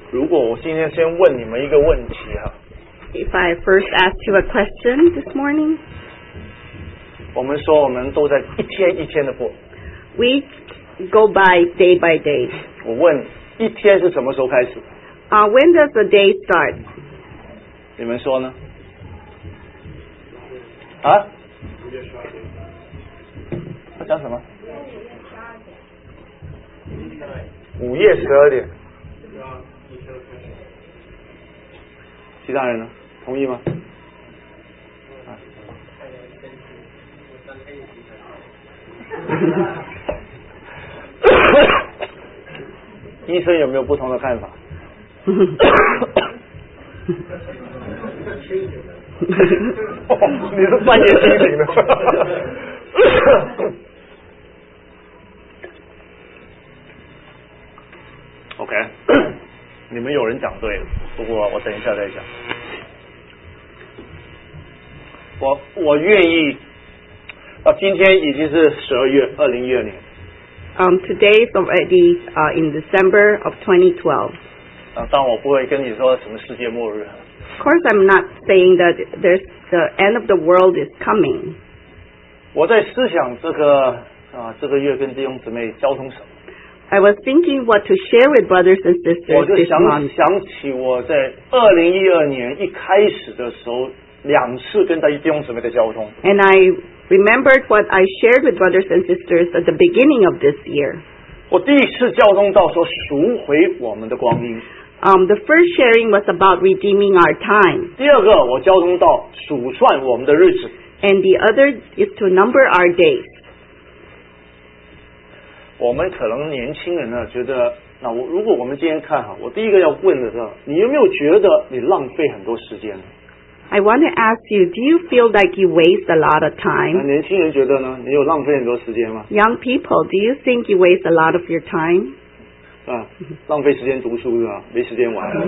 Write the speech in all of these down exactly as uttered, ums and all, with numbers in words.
如果我今天先问你们一个问题哈 If I first ask you a question this morning, 我们说我们都在一天一天的过 we go by day by day. 我问一天是什么时候开始 Uh, when does the day start? 你们说呢啊他讲什么午夜十二点其他人呢同意吗啊医生有没有不同的看法哦、你是专业心理的OK 你们有人讲对了不过我等一下再讲我我愿意啊今天已经是十二月二零一二年 Um, today is already uh, in December of twenty twelve. 啊当然我不会跟你说什么世界末日 Of course, I'm not saying that there's the end of the world is coming. 我在思想这个啊这个月跟弟兄姊妹交通什么 I was thinking what to share with brothers and 我 sisters 就 this 想 month. 想起我在二零一二年一开始的时候两次跟弟兄姊妹的交通 And I remembered what I shared with brothers and sisters at the beginning of this year. 我第一次交通到说赎回我们的光阴 Um, the first sharing was about redeeming our time. 第二个我交通到数算我们的日子 And the other is to number our days. 我们可能年轻人呢觉得那我如果我们今天看哈我第一个要问的是你有没有觉得你浪费很多时间 I want to ask you, do you feel like you waste a lot of 那 time? 年轻人觉得呢你有浪费很多时间吗 Young people, do you think you waste a lot of your time? 啊浪费时间读书是吧没时间玩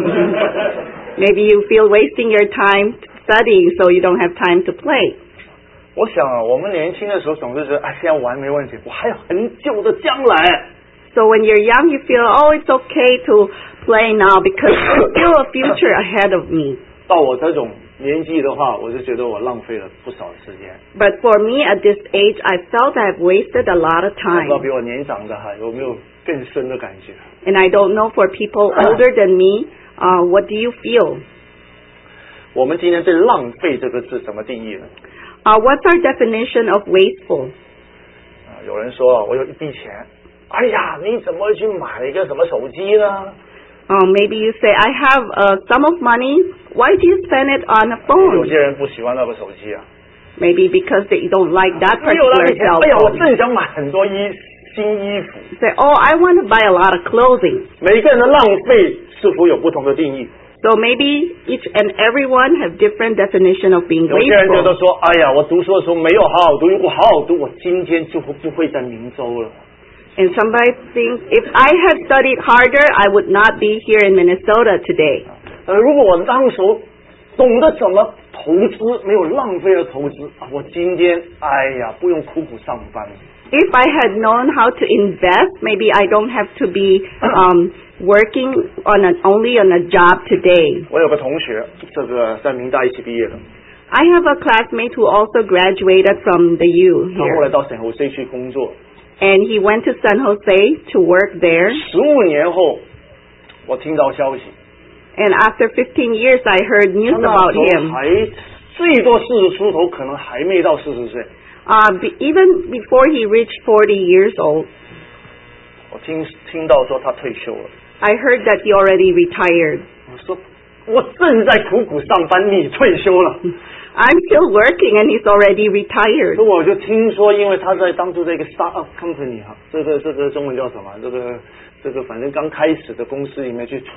Maybe you feel wasting your time studying so you don't have time to play. 我想啊我们年轻的时候总是觉得哎现在玩没问题我还有很久的将来 So when you're young, you feel, oh, it's okay to play now because there's still a future ahead of me. 到我这种年纪的话我就觉得我浪费了不少时间 But for me at this age, I felt I've wasted a lot of 不知道 time. 比我年长的哈有没有更深的感觉 And I don't know for people older than me, uh, what do you feel? 我们今天对浪费这个字怎么定义呢 Uh, what's our definition of wasteful? 啊有人说我有一笔钱哎呀你怎么去买一个什么手机呢 Uh, maybe you say, I have a sum of money. Why do you spend it on a 有 phone? 些人不喜欢那个手机啊 Maybe because they don't like that 没有那 particular 个钱 cell 哎呀我 phone. 正想买很多衣新衣服 Say, oh, I want to buy a lot of clothing. 每个人的浪费似乎有不同的定义 So maybe each and everyone have different definition of being 有些人觉得 wasteful. 说哎呀我读书的时候没有好好读如果好好读我今天就不会在明州了 And somebody thinks, if I had studied harder, I would not be here in Minnesota today. 呃如果我当时懂得怎么投资没有浪费了投资啊我今天哎呀不用苦苦上班 If I had known how to invest, maybe I don't have to be um, working on an, only on a job today. 我有个同学这个在明大一起毕业的 I have a classmate who also graduated from the U 他后来 here. 到省侯 C 去工作 And he went to San Jose to work there. 十五年后我听到消息 And after fifteen years, I heard 他 news 那 about 时候 him. 还最多四十出头可能还没到四十岁 Uh, be, even before he reached forty years old, 我听听到说他退休了 I heard that he already retired. 我说我正在苦苦上班你退休了 I'm still working and he's already retired. 所以我就听说因为他在当初这个 startup company 哈这个这个中文叫什么这个这个反正刚开始的公司里面去闯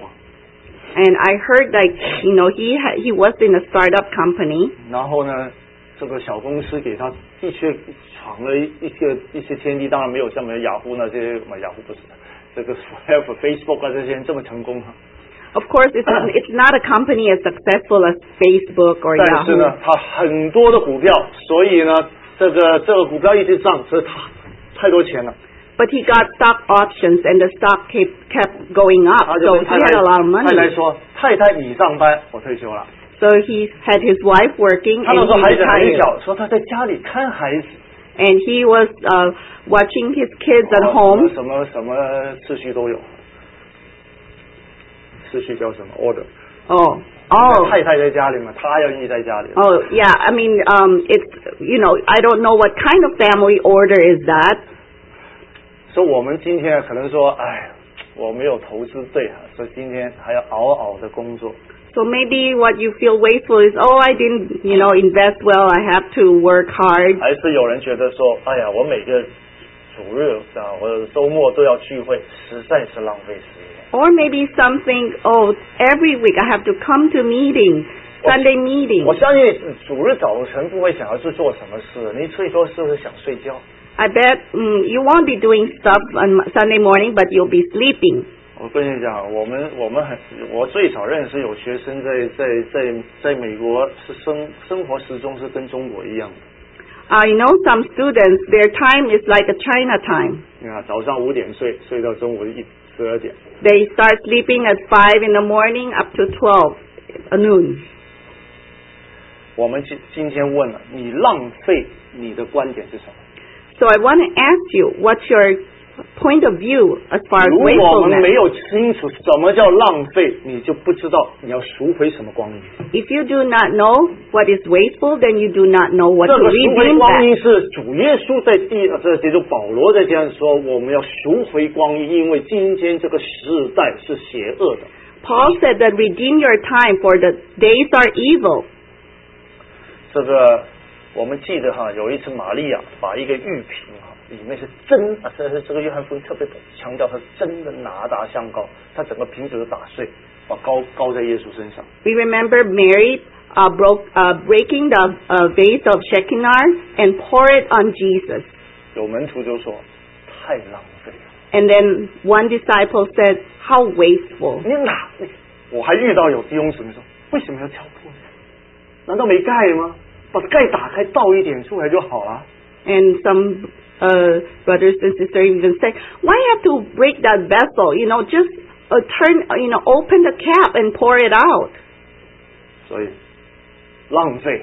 And I heard like, you know, he ha- he was in a startup company. 然后呢这个小公司给他的确闯了一一些一些天地当然没有像我们雅虎那些什么雅虎不是这个 Facebook 啊这些这么成功哈 Of course, it's it's not a company as successful as Facebook or 但是 Yahoo. 呢他很多的股票所以呢这个这个股票一直涨所以他太多钱了 But he got stock options and the stock kept, kept going up, 他就 so 跟 he 太 had 太 a lot of 太太 money. 说：“太太你上班，我退休了。” So he had his wife working 他那 and 时候 he 孩子很 retired. 小，说他在家里看孩子， And he was uh, watching his kids at 哦 home. 什么什么什么次序都有，次序叫什么 order？ Oh, oh. 太太在家里嘛，他要你在家里。 Oh, yeah. I mean, um, it's, you know, I don't know what kind of family order is that. 所以我们今天可能说，哎，我没有投资对啊，所以今天还要熬熬的工作。 So maybe what you feel wasteful is, oh, I didn't, you know, invest well. I have to work hard. 还是有人觉得说，哎呀，我每个主日啊，或者周末都要聚会，实在是浪费时间。 Or maybe something, oh, every week I have to come to meetings, Sunday 我 meetings. 相信主日早晨不会想要去做什么事，你最多是不是想睡觉？ I bet mm, you won't be doing stuff on Sunday morning, but you'll be sleeping. 我跟你讲，我们我们很，我最少认识有学生在在在在美国是生生活时钟是跟中国一样的。 I know some students, their time is like a China time. 你看，早上五点睡，睡到中午一十二点。 They start sleeping at five in the morning up to twelve at noon. 我们今今天问了，你浪费你的观点是什么？ So I want to ask you, what's your point of view as far as 如果我们没 wastefulness? 有清楚什么叫浪费，你就不知道你要赎回什么光阴。 If you do not know what is wasteful, then you do not know what 这 to 个赎回 redeem 光 that. 阴是主耶稣在第这节中保罗在这样说，我们要赎回光阴，因为今天这个时代是邪恶的。 Paul said that redeem your time, for the days are evil. 这个我们记得哈，有一次玛利亚把一个玉瓶哈，里面是真啊，这是这个约翰福音特别强调，它是真的拿达香膏，它整个瓶子都打碎，把膏膏在耶稣身上。 We remember Mary uh, broke, uh, breaking the uh, vase of Shekinah and pour it on Jesus. 有门徒就说太浪费了。 And then one disciple said, how wasteful. 你哪？我还遇到有弟兄姊妹说，为什么要敲破呢？难道没盖吗？把盖打开，倒一点出来就好了。 And some uh, brothers and sisters even say, why have to break that vessel? You know, just uh, turn, uh, you know, open the cap and pour it out. 所以浪费，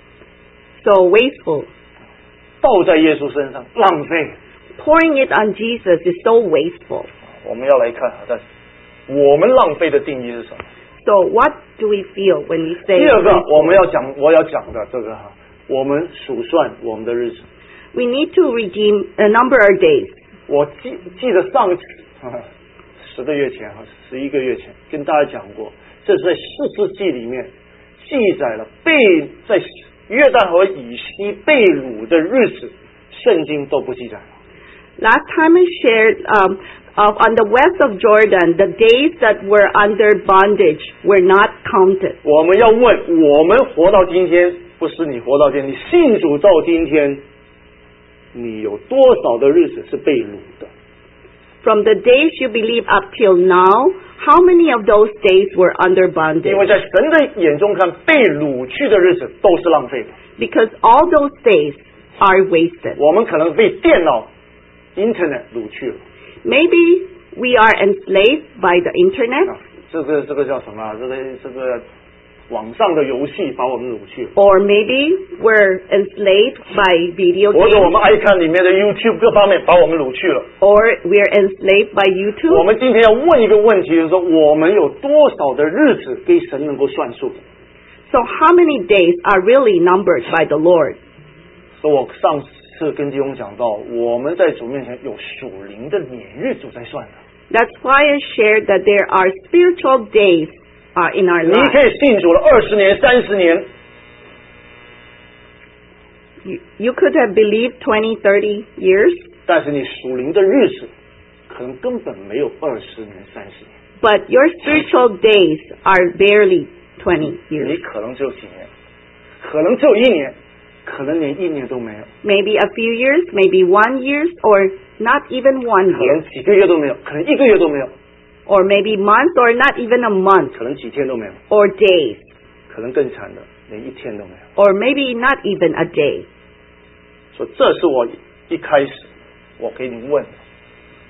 So wasteful. 倒在耶稣身上浪费。 Pouring it on Jesus is so wasteful. 我们要来看哈，但我们浪费的定义是什么？ So what do we feel when we say 第二个 wasteful? 我们要讲，我要讲的这个哈，我们数算我们的日子。 We need to redeem a number of days. 我记记得上一次十个月前哈，十一个月前跟大家讲过，这是在四世纪里面记载了被在约旦河以西被掳的日子，圣经都不记载了。 Last time I shared um, of on the west of Jordan, the days that were under bondage were not counted. 我们要问，我们活到今天，不是你活到今天，你信主到今天，你有多少的日子是被掳的？ From the days you believe up till now, how many of those days were under 因为 bondage? 在神的眼中看，被掳去的日子都是浪费的。 Because all those days are wasted. 我们可能被电脑、Internet 掳去了。 Maybe we are enslaved by the internet, 啊，这个这个叫什么啊？这个这个网上的游戏把我们掳去了。 or maybe we're enslaved by video 或者我 games, 们爱看里面的 YouTube 各方面把我们掳去了。 or we're enslaved by 我 YouTube. 们今天要问一个问题，就是说我们有多少的日子给神能够算数的？ So how many days are really numbered by the Lord? 所以我上次跟弟兄讲到，我们在主面前有属灵的年日主在算的。 That's why I shared that there are spiritual days uh, in our 你可 lives. 以信主了二十年、三十年， You, you could have believed twenty, thirty years, 但是你属灵的日子可能根本没有二十年、三十年， but your spiritual days are barely twenty 你 years. 可能只有几年，可能只有一年，可能连一年都没有， Maybe a few years, maybe one year, or not even one 可 year. 能几个月都没有，可能一个月都没有， Or maybe months, or not even a month, 可能几天都没有， or days, 可能更惨的，连一天都没有。 or maybe not even a day. 所以这是我一开始我给你问的，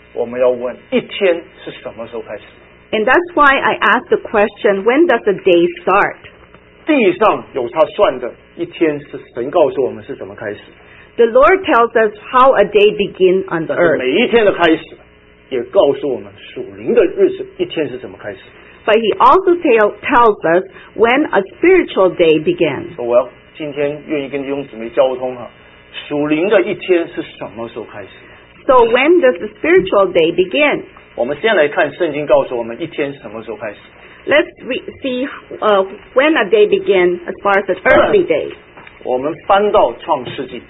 我们要问一天是什么时候开始。 And that's why I asked the question, when does the day start? 地上有他算的一天是神告诉我们是怎么开始， The Lord tells us how a day begins on the 但是 earth. 每一天的开始也告诉我们属灵的日子一天是怎么开始。 But He also tell, tells us when a spiritual day begins. 说我要今天愿意跟弟兄姊妹交通哈，属灵的一天是什么时候开始？ So when does the spiritual day begin? 我们先来看圣经告诉我们一天什么时候开始。 Let's re- see uh, when a day begins as far as an earthly day. 我们翻到创世纪，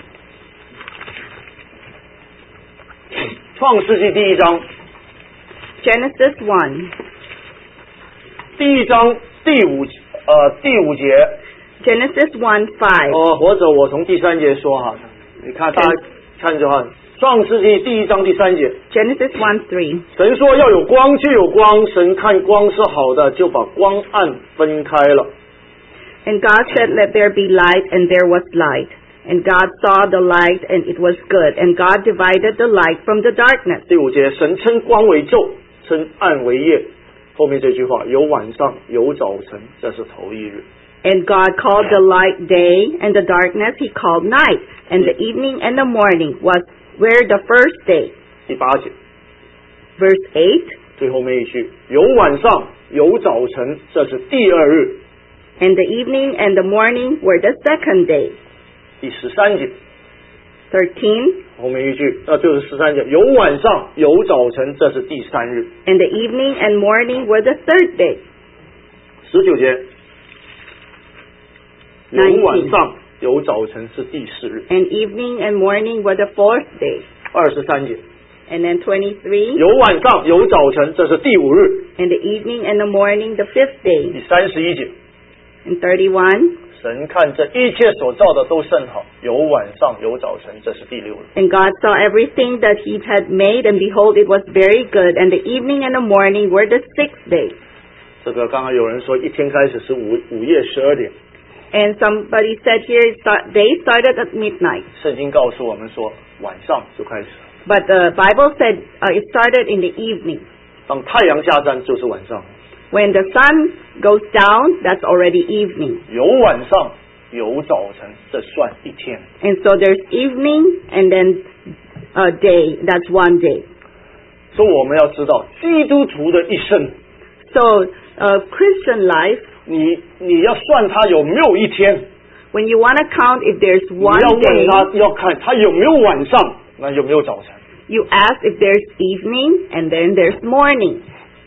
创世纪第一章， Genesis one. 第一章第五呃第五节， Genesis one five. 哦，或者我从第三节说哈，你看大家看着哈，创世纪第一章第三节， Genesis one three. 神说要有光就有光，神看光是好的，就把光暗分开了。 And God said, let there be light, and there was light. And God saw the light, and it was good. And God divided the light from the darkness. 第五节，神称光为昼，称暗为夜。后面这句话，有晚上，有早晨，这是头一日。 And God called the light day, and the darkness He called night. And the evening and the morning was were the first day. 第八节， Verse eight. 最后面一句，有晚上，有早晨，这是第二日。 And the evening and the morning were the second day. 第十三节， Thirteen. 后面一句，那就是十三节，有晚上，有早晨，这是第三日。 And the evening and morning were the third day. 十九节，有 Nineteen. 晚上，有早晨是第四日。 And evening and morning were the fourth day. 二十三节， And then twenty-three. 有晚上，有早晨，这是第五日。 And the evening and the morning the fifth day. 第三十一节， And thirty-one. 神看这一切所造的都甚好，有晚上，有早晨，这是第六日。 And God saw everything that He had made, and behold, it was very good. And the evening and the morning were the sixth day. 这个刚刚有人说一天开始是午午夜十二点， And somebody said here, it start, they started at midnight. 圣经告诉我们说晚上就开始了， But the Bible said uh, it started in the evening. 当太阳下山就是晚上， When the sun goes down, that's already evening. 有晚上，有早晨，这算一天。 And so there's evening and then a day, that's one day. 所以我们要知道，基督徒的一生， So uh, Christian life, 你你要算他有没有一天， when you want to count if there's 你要 one 问 day, 他，要看他有没有晚上，那有没有早晨。 you ask if there's evening and then there's morning.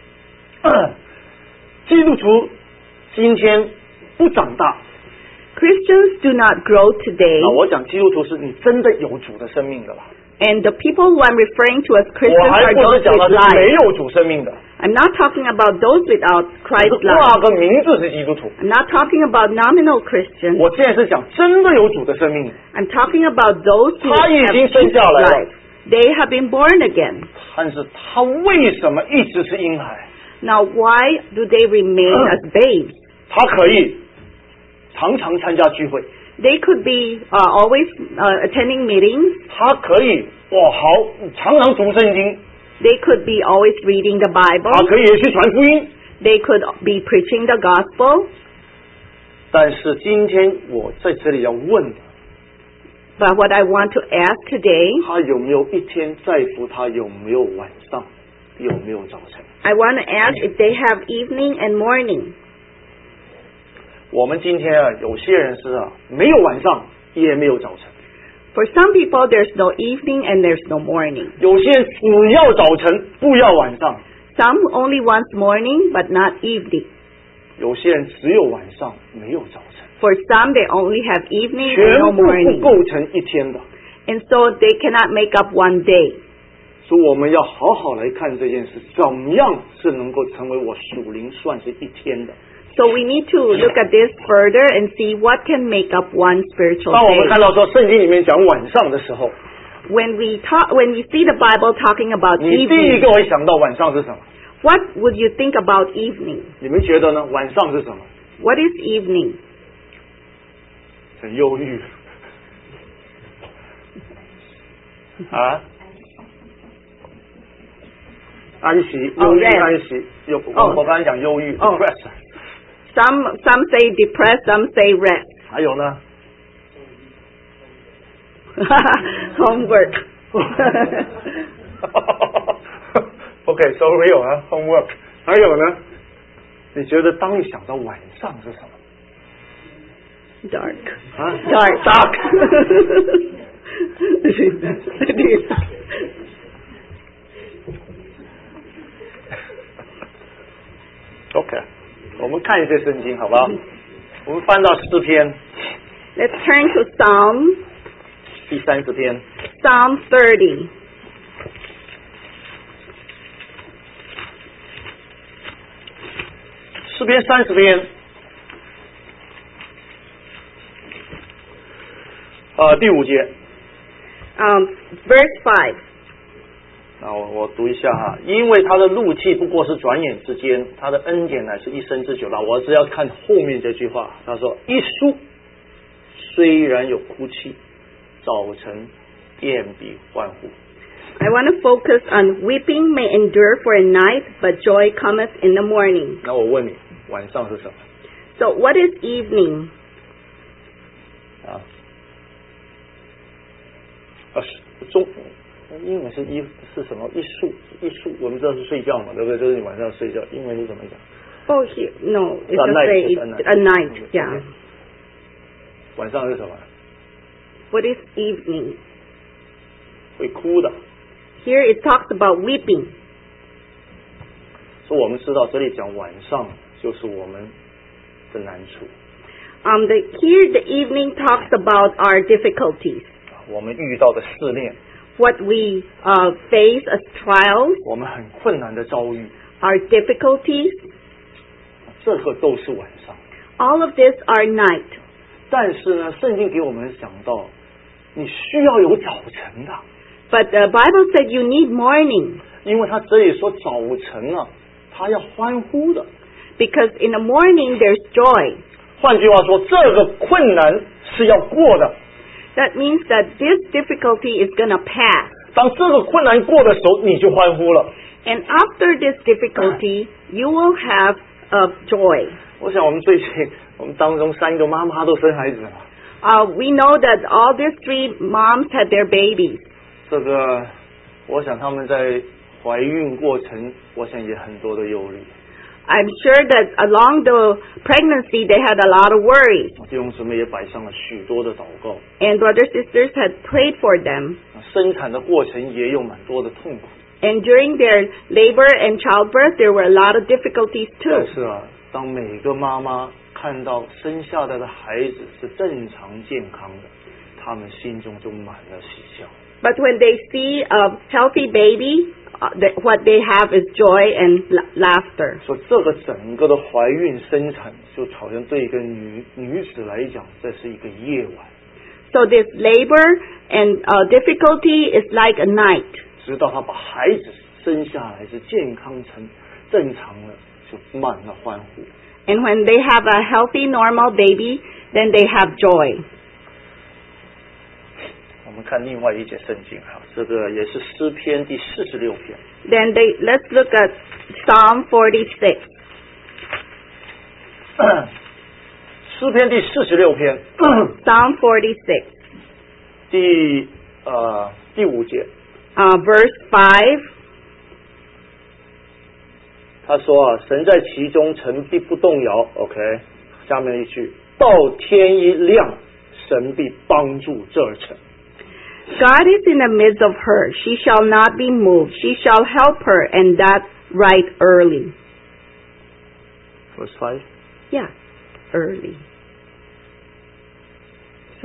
基督徒今天不长大， Christians do not grow today, 那我讲基督徒是你真的有主的生命的啦。 and the people who I'm referring to as 我 Christians 还 are 不是 those 讲他 with 是没 life. 有主生命的， I'm not talking about those without 是 Christ's 挂 life. 个名字是基督徒。 I'm not talking about nominal Christians. 我现在是讲真的有主的生命， I'm talking about those who 他已 have 经生 Jesus 下来了。 life. They have been born again. 但是他为什么一直是婴孩？ Now, why do they remain as babes? 他可以常常参加聚会， They could be uh, always uh, attending meetings. 他可以哇好常常读圣经， They could be always reading the 他 Bible. 可以也去传福音。 They could be preaching the gospel. 但是今天我在这里要问的， But what I want to ask today, 他有没有一天在乎他有没有晚上，有没有早晨？ I want to ask if they have evening and morning. 我们今天啊，有些人是啊，没有晚上，也没有早晨； For some people, there's no evening and there's no morning. 有些人只要早晨，不要晚上； Some only want morning but not evening. 有些人只有晚上，没有早晨， For some, they only have evening 全 and no 部不 morning. 构成一天的。 And so they cannot make up one day. 所以我们要好好来看这件事，怎么样是能够成为我属灵算是一天的。 So we need to look at this further and see what can make up one spiritual 当我们 day. 看到说圣经里面讲晚上的时候， When we talk, when we see the Bible talking about 你第一 evening, 个会想到晚上是什么？ what would you think about evening? 你们觉得呢？晚上是什么？ What is evening? 很忧郁啊？ 安息，忧郁 rest. 安息。有 Oh. 我刚才讲忧郁 Oh. depressed。 Some some say depressed, some say rest. 还有呢 Homework. OK, so real 啊 homework。 还有呢？你觉得当你想到晚上是什么？ Dark. 啊 Dark. Dark. OK， 我们看一些圣经好不好？我们翻到诗篇 Let's turn to Psalm 第三十篇。 Psalm thirty. 诗篇三十篇，呃，第五节。 Um, verse five. 那我我读一下哈，因为他的怒气不过是转眼之间，他的恩典乃是一生之久了。我只要看后面这句话，他说：一书虽然有哭泣，早晨便必欢呼。 I want to focus on weeping may endure for a night, but joy cometh in the morning. 那我问你，晚上是什么？ So what is evening? 啊，啊，中英文是一是什么？一宿一宿，我们知道是睡觉嘛，对不对？就是你晚上睡觉，英文是怎么讲？ Oh, here, no, it's A just night, say it's a it's night. a night. Yeah. 晚上是什么？ What is evening? 会哭的。 Here it talks about weeping. 所以我们知道这里讲晚上就是我们的难处， Um, the, here the evening talks about our difficulties, 我们遇到的试炼， what we uh, face as trials, 我们很困难的遭遇， our difficulties. 这个都是晚上。 All of this are night. 但是呢，圣经给我们讲到，你需要有早晨的， But the Bible said you need morning, 因为他这里说早晨啊，他要欢呼的。 because in the morning there's joy. 换句话说，这个困难是要过的。 That means that this difficulty is going to pass. 当这个困难过的时候，你就欢呼了。 And after this difficulty, you will have uh, joy. 我想我们最近我们当中三个妈妈都生孩子了， Uh, we know that all these three moms had their babies. 这个我想他们在怀孕过程，我想也很多的忧虑。 I'm sure that along the pregnancy they had a lot of worries. 弟兄姊妹也摆上了许多的祷告， And brothers and sisters had prayed for them. 生产的过程也有蛮多的痛苦。 And during their labor and childbirth, there were a lot of difficulties 但 too. 是啊，当每个妈妈看到生下来的孩子是正常健康的，他们心中就满了喜笑。 But when they see a healthy baby, uh, th- what they have is joy and la- laughter. 说这个整个的怀孕生产，就好像对一个女女子来讲，这是一个夜晚。 So this labor and uh, difficulty is like a night. 直到她把孩子生下来是健康成正常了，就满了欢呼。 And when they have a healthy, normal baby, then they have joy. 我们看另外一节圣经哈，这个也是诗篇第四十六篇。 Then they, let's look at Psalm forty-six. 诗篇第四十六篇 Psalm forty-six, 第呃第五节， uh, verse five. 他说啊，神在其中，城必不动摇。OK， 下面一句，到天一亮，神必帮助这城。 God is in the midst of her. She shall not be moved. She shall help her, and that right early. Verse five， Yeah, early. So,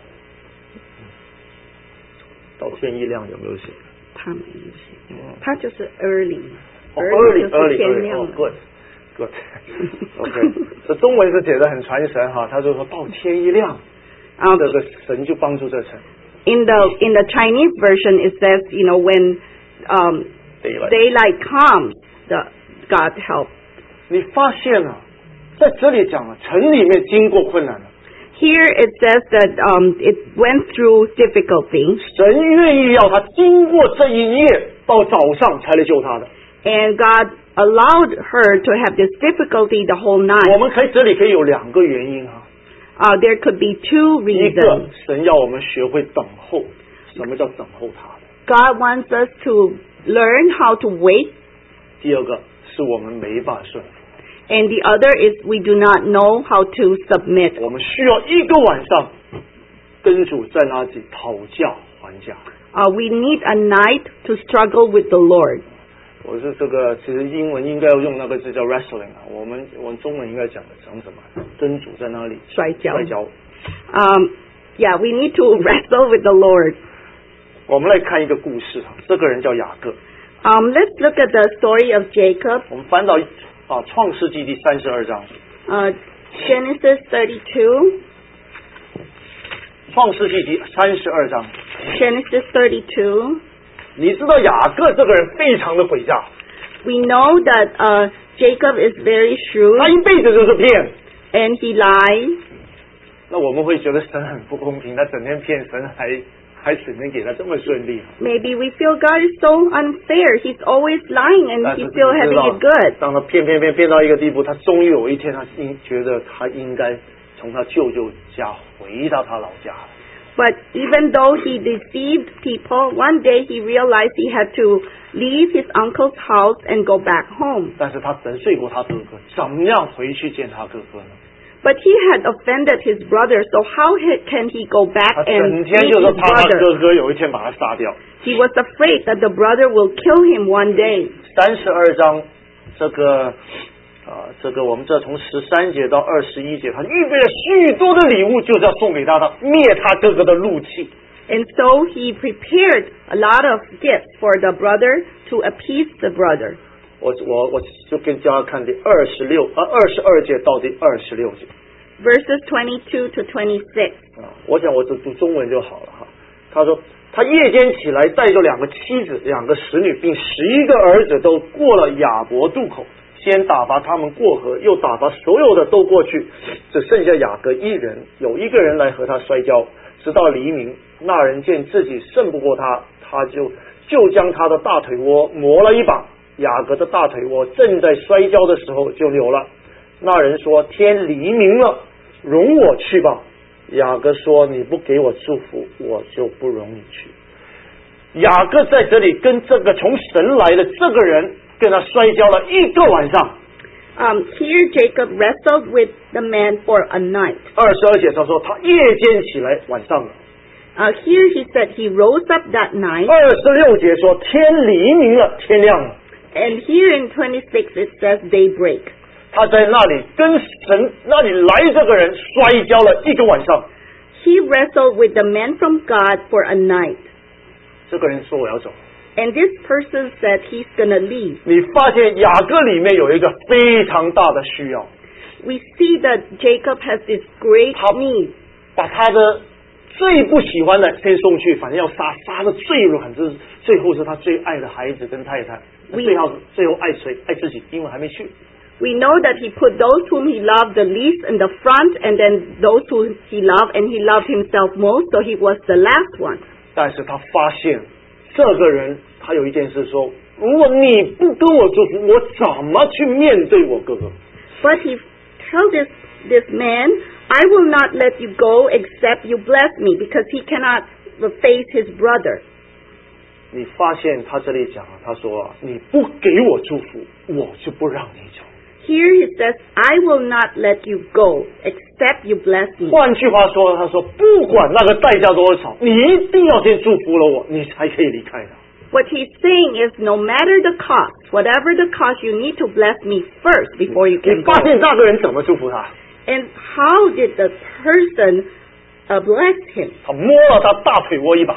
到天一亮有没有写？ 他没有写，他就是 early. 哦 ，early 就是 early 天 early， 亮了。 哦，good good，OK， 这中文是写的很传神哈，他就说到天一亮， Um, 这个神就帮助这城。 in the in the Chinese version, it says, you know, when um, Daylight daylight comes, the God help. 你发现啊，在这里讲了，城里面经过困难了， Here it says that um, it went through difficulty, 神愿意要他经过这一夜，到早上才来救他的。 And God allowed her to have this difficulty the whole 我 night. 们可以这里可以有两个原因啊， Uh, there could be two 一个 reasons. 神要我们学会等候，什么叫等候他的？ God wants us to learn how to wait. 第二个是我们没办法顺服， And the other is we do not know how to submit. 我们需要一个晚上跟主在那里讨价还价。 Uh, we need a night to struggle with the Lord. 我是这个，其实英文应该要用那个字叫 wrestling 啊，我们我们中文应该讲的讲什么？跟主在那里摔跤。 摔跤。 Um, yeah, we need to wrestle with the Lord. 我们来看一个故事啊，这个人叫雅各。 Um, let's look at the story of Jacob. 我们翻到啊创世纪第三十二章。 Uh, Genesis thirty-two. 创世纪第三十二章。 Genesis thirty-two. 你知道雅各这个人非常的诡诈， We know that uh, Jacob is very 他 shrewd 一辈子就是骗。 and he lies. 那我们会觉得神很不公平，他整天骗神还还整天给他这么顺利。 Maybe we feel God is so unfair. He's always lying and 但是 he's 你 still 知 having 道 it good. 当他骗骗骗骗到一个地步，他终于有一天，他应觉得他应该从他舅舅家回到他老家。 But even though he deceived people, one day he realized he had to leave his uncle's house and go back home. 但是他得罪过他哥哥，怎么样回去见他哥哥呢？ But he had offended his brother, so how he- can he go 他 back 整 and 天 meet 就是 his 怕他 brother? 哥哥有一天把他杀掉。 He was afraid that the brother will kill him one day. 三十二章这个啊，这个我们这从十三节到二十一节，他预备了许多的礼物，就是要送给他的，灭他哥哥的怒气。 And so he prepared a lot of gifts for the brother to appease the brother. 我我我就跟大家看第二十六啊二十二节到第二十六节 Verses twenty-two to twenty-six. 啊，我想我只读中文就好了哈。他说他夜间起来，带着两个妻子、两个使女，并十一个儿子，都过了雅博渡口，先打发他们过河，又打发所有的都过去，只剩下雅各一人。有一个人来和他摔跤，直到黎明。那人见自己胜不过他，他就就将他的大腿窝磨了一把。雅各的大腿窝正在摔跤的时候就流了。那人说：“天黎明了，容我去吧。”雅各说：“你不给我祝福，我就不容你去。”雅各在这里跟这个从神来的这个人跟他摔跤了一个晚上。 Um, here Jacob wrestled with the man for a night. 二十二节他说他夜间起来，晚上了。 Uh, here he said he rose up that night. 二十六节说天黎明了，天亮了。 And here in twenty-six it says daybreak. 他在那里跟神那里来这个人摔跤了一个晚上。 He wrestled with the man from God for a night. 这个人说我要走。 And this person said he's gonna leave. 你发现雅各里面有一个非常大的需要， We see that Jacob has this great How- need. 把他的最不喜欢的先送去，反正要杀，杀的最软，这是最后是他最爱的孩子跟太太， We- 最后最后爱谁？爱自己，因为还没去。 We know that he put those whom he loved the least in the front, and then those who he loved, and he loved himself most, so he was the last one. 但是他发现这个人，他有一件事说：如果你不跟我祝福，我怎么去面对我哥哥？ But he told this, this man, I will not let you go except you bless me, because he cannot face his brother. 你发现他这里讲啊，他说啊，你不给我祝福，我就不让你走。 Here he says, I will not let you go except you bless me. 换句话说，他说不管那个代价多少，你一定要先祝福了我，你才可以离开的。 What he's saying is, no matter the cost, whatever the cost, you need to bless me first before you 你 can go. 发现那个人怎么祝福他？ And how did the person uh, bless him? 他摸了他大腿窝一把，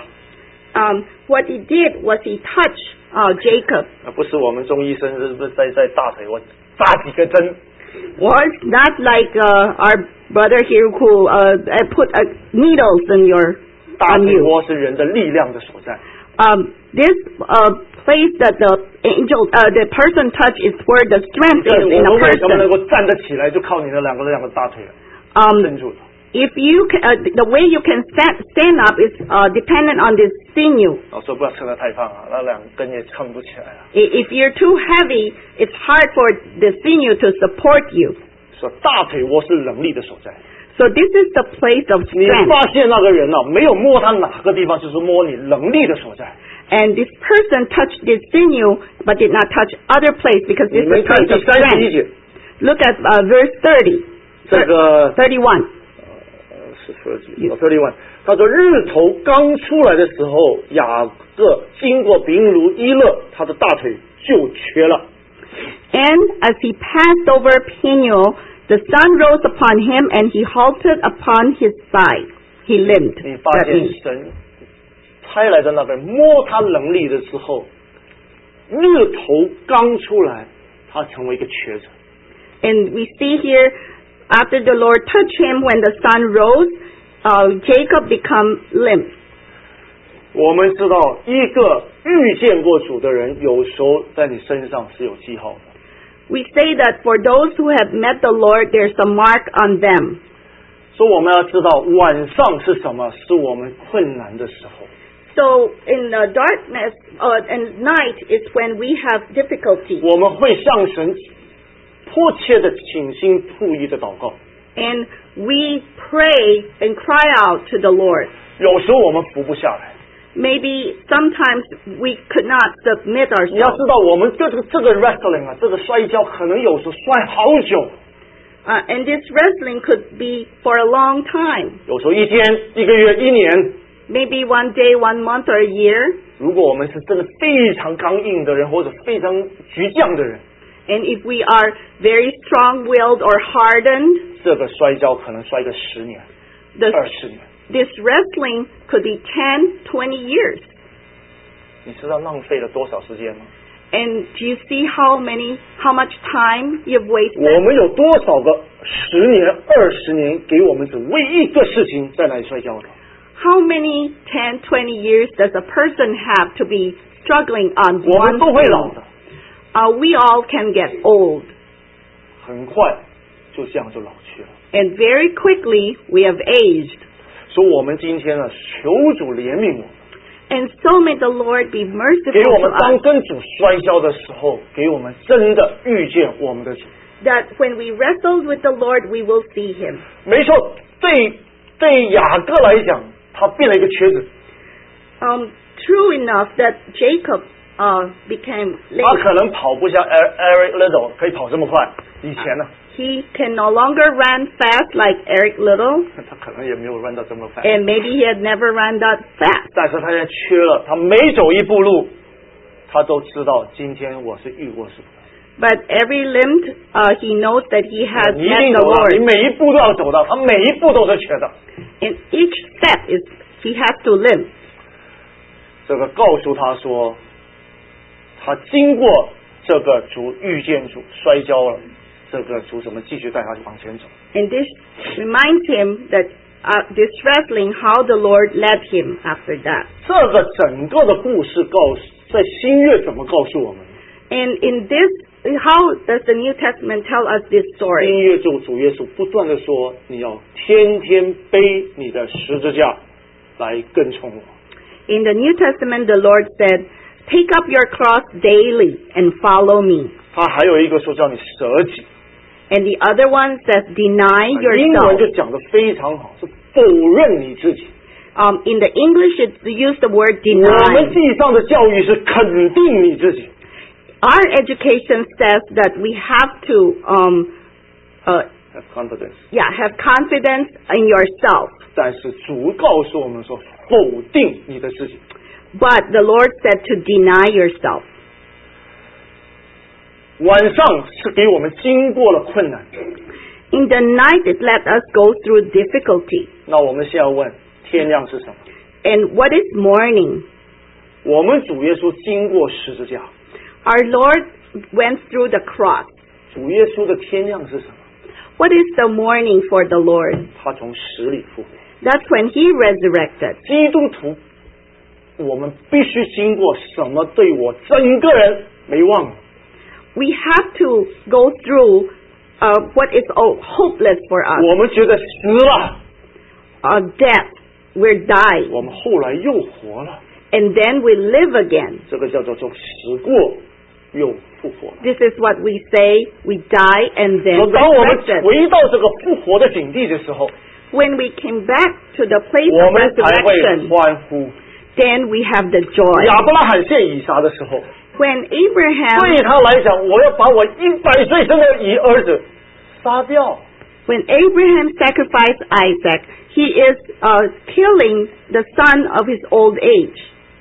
Um, what he did was he touched uh, Jacob. 那不是我们中医生是不是在在大腿窝扎几个针？ Was not like uh, our brother here who uh, put uh, needles in your 大 on 腿 you. 窝是人的力量的所在。 Um, this uh, place that the angel, uh, the person touch is where the strength 对， is in 我 a 们为什么能 person. 够站得起来，就靠你的两个两个大腿 Um, 撑住了。 If you can, uh, the way you can stand, stand up is uh, dependent on this sinew. 老说不要吃得太胖啊，那两根也撑不起来了。 If you're too heavy, it's hard for the sinew to support you. 说大腿窝是能力的所在。 So this is the place of 你 strength. 发现那个人呢、啊，没有摸他哪个地方，就是摸你能力的所在。 And this person touched this sinew, but did not touch other place because 你 this is 们 a 看 place 第 of 三十一 strength. 节， Look at uh, verse thirty. 这个 thirty-one. 呃是thirty，哦 thirty-one，他说日头刚出来的时候，雅各经过比如伊勒，他的大腿就瘸了。 And as he passed over Peniel, the sun rose upon him, and he halted upon his side. He limped. 你发 That 现 means. 神差来的那个摸他能力的时候，日头刚出来，他成为一个瘸子。 And we see here, after the Lord touched him, when the sun rose, uh, Jacob become limp. 我们知道，一个遇见过主的人，有时候在你身上是有记号的。 We say that for those who have met the Lord, there's a mark on them. 所以我们要知道，晚上是什么？是我们困难的时候。 So in the darkness uh, and night is when we have difficulty. 我们会向神迫切的倾心吐意的祷告。 And we pray and cry out to the Lord. 有时候我们服不下来。 Maybe sometimes we could not submit 你要 ourselves. 知道，我们这个这个 wrestling 啊，这个摔跤，可能有时候摔好久， Uh, and this wrestling could be for a long time. 有时候一天、一个月、一年。 Maybe one day, one month, or a year. 如果我们是真的非常刚硬的人，或者非常倔强的人， And if we are very strong-willed or hardened, 这个摔跤可能摔个十年、 the, 二十年。 this wrestling could be ten, twenty years. 你知道浪费了多少时间吗？ And do you see how many, how much time you've 我 wasted? 们有多少个十年、二十年给我们只为一个事情在那里摔跤的？ How many ten, twenty years does a person have to be struggling on 我们 one 都会老 thing? 的， Uh, we all can get old. 很快就这样就老去了。 And very quickly, we have aged. 所以，我们今天呢，求主怜悯我们， And so may the Lord be 给 merciful 我 to 们当 us, 跟主摔跤的时候，给我们真的遇见我们的主。 that when we wrestle with the Lord, we will see Him. 没错，对对雅各来讲，他变了一个瘸子， Um, true enough that Jacob uh, became 他 lame. 可能跑不像 Eric Little 可以跑这么快。以前呢， He can no longer run fast like Eric Little, 他可能也没有 run 到这么快。 and maybe he had never run that fast. 但是他现在缺了，他每走一步路，他都知道今天我是遇过什么。 But every limb, uh, he knows that he has 你一 met 定 the 走到，你 Lord. 每一步都要走到，他每一步都是瘸的。 And each step is he has to limp. 这个告诉他说，他经过这个主遇见主摔跤了，这个主怎么继续带他往前走？ And this reminds him that uh, this wrestling, how the Lord led him after that. 这个整个的故事告诉，在新约怎么告诉我们？ And in this, how does the New Testament tell us this 新 story? 约主主耶稣不断的说，你要天天背你的十字架来跟从我。 In the New Testament, the Lord said, "Take up your cross daily and follow me." 他还有一个说叫你舍己， And the other one says, "Deny 英文 yourself." 就讲得非常好，是否认你自己。 Um, in the English, it's used the word 我们 deny. 地上的教育是肯定你自己。 Our education says that we have to, um, uh, Have confidence， yeah, have confidence in yourself. 但是主告诉我们说，否定你的自己。 But the Lord said to deny yourself. 晚上是给我们经过了困难， In the night, it let us go through difficulty. 那我们现在问，天亮是什么？ And what is morning? 我们主耶稣经过十字架， Our Lord went through the cross. 主耶稣的天亮是什么？ What is the morning for the Lord? 他从死里复活。 That's when He resurrected. 基督徒，我们必须经过什么？对我整个人没忘了。 We have to go through uh, what is oh, hopeless for us. 我们觉得死了， uh, death, we're dying. 我们后来又活了， And then we live again. 这个叫做做死过又复活。 This is what we say, we die and then 说当我们 resurrected. 回到这个复活的境地的时候， When we came back to the place 我 of 们才会 resurrection, 欢呼。 then we have the joy. 亚伯拉罕献以撒的时候， When Abraham 对他来讲，我要把我一百岁生的一儿子杀掉。 When Abraham sacrificed Isaac, he is uh, killing the son of his old age.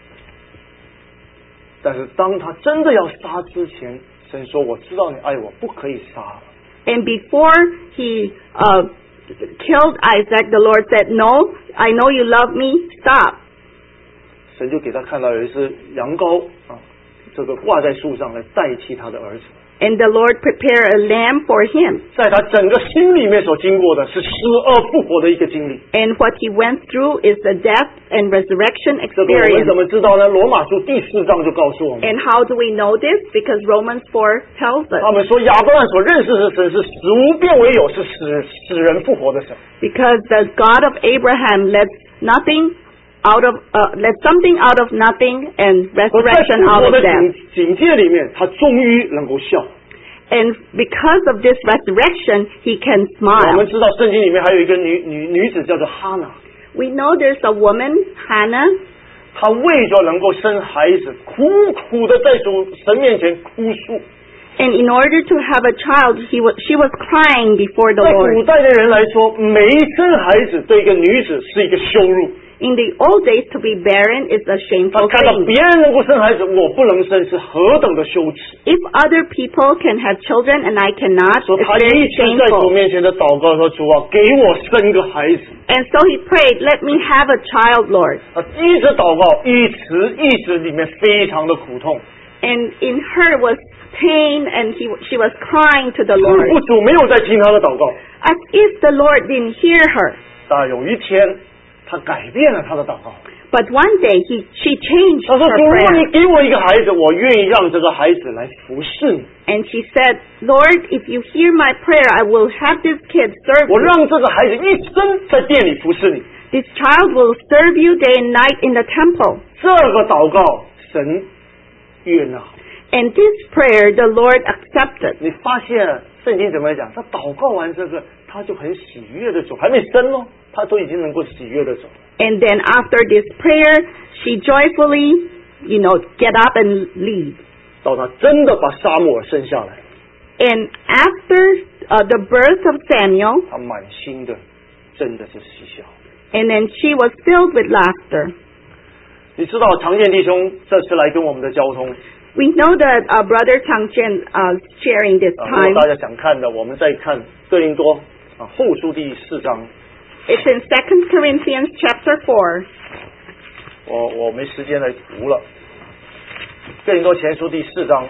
但是当他真的要杀之前，神说：“我知道你爱我，不可以杀了。” And before he uh, killed Isaac, the Lord said, "No, I know you love me. Stop." 神就给他看到有一只羊羔啊，这个挂在树上来代替他的儿子。 And the Lord prepared a lamb for him. 在他整个心里面所经过的是死而复活的一个经历。 And what he went through is the death and resurrection 这个我们 experience. 怎么知道呢？罗马书第四章就告诉我们， And how do we know this? Because Romans four tells 他 us. 们说亚伯拉罕所认识的神是死无变为有，是使使人复活的神。 Because the God of Abraham let nothing out of uh, let something out of nothing and 而在 resurrection 复 out 活 of 的 death. 境境界里面，他终于能够笑。 And because of this resurrection, he can 我 smile. 们知道圣经里面还有一个女女女子叫做哈娜， We know there's a woman, Hannah, 她为着能够生孩子，苦苦的在主神面前哭诉。 and in order to have a child, he was, she was crying before the 在古 Lord. 代的人来说，没生孩子对一个女子是一个羞辱。 In the old days, to be barren is a 她 shameful 看到 thing. 别人能够生孩子，我不能生，是何等的羞耻。 If other people can have children and I cannot, 说 it's 她 very 一直在主 shameful. 面前的祷告说：“主啊，给我生个孩子。 And so he prayed, "Let me have a child, Lord." ” 啊，一直祷告，一直一直里面非常的苦痛。 And in her was pain, and he, she was crying to the 似 Lord, 乎主没有在听她的祷告。 as if the Lord didn't hear her. 但有一天，她改变了她的祷告。 But one day he, she changed 她说：“ her 主，如果 prayer, 你给我一个孩子，我愿意让这个孩子来服侍你。 and she said, "Lord, if you hear my prayer, I will have this kid serve 我 you. 让这个孩子一生在店里服侍你。 This child will serve you day and night in the temple." 这个祷告，神悦纳。 And this prayer the Lord accepted. 你发现圣经怎么讲？他祷告完这个，他就很喜悦的走，还没生哦，他都已经能够喜悦的走。 And then after this prayer, she joyfully, you know, get up and leave. 到他真的把撒母耳生下来， And after uh, the birth of Samuel, 他满心的真的是喜笑。 and then she was filled with laughter. 你知道常见弟兄这次来跟我们的交通， We know that uh, Brother Tang Chen uh, sharing this 啊，如 time. 果大家想看的，我们再看哥林多啊后书第四章。 It's in Second Corinthians chapter four. 我我没时间来读了。哥林多前书第四章，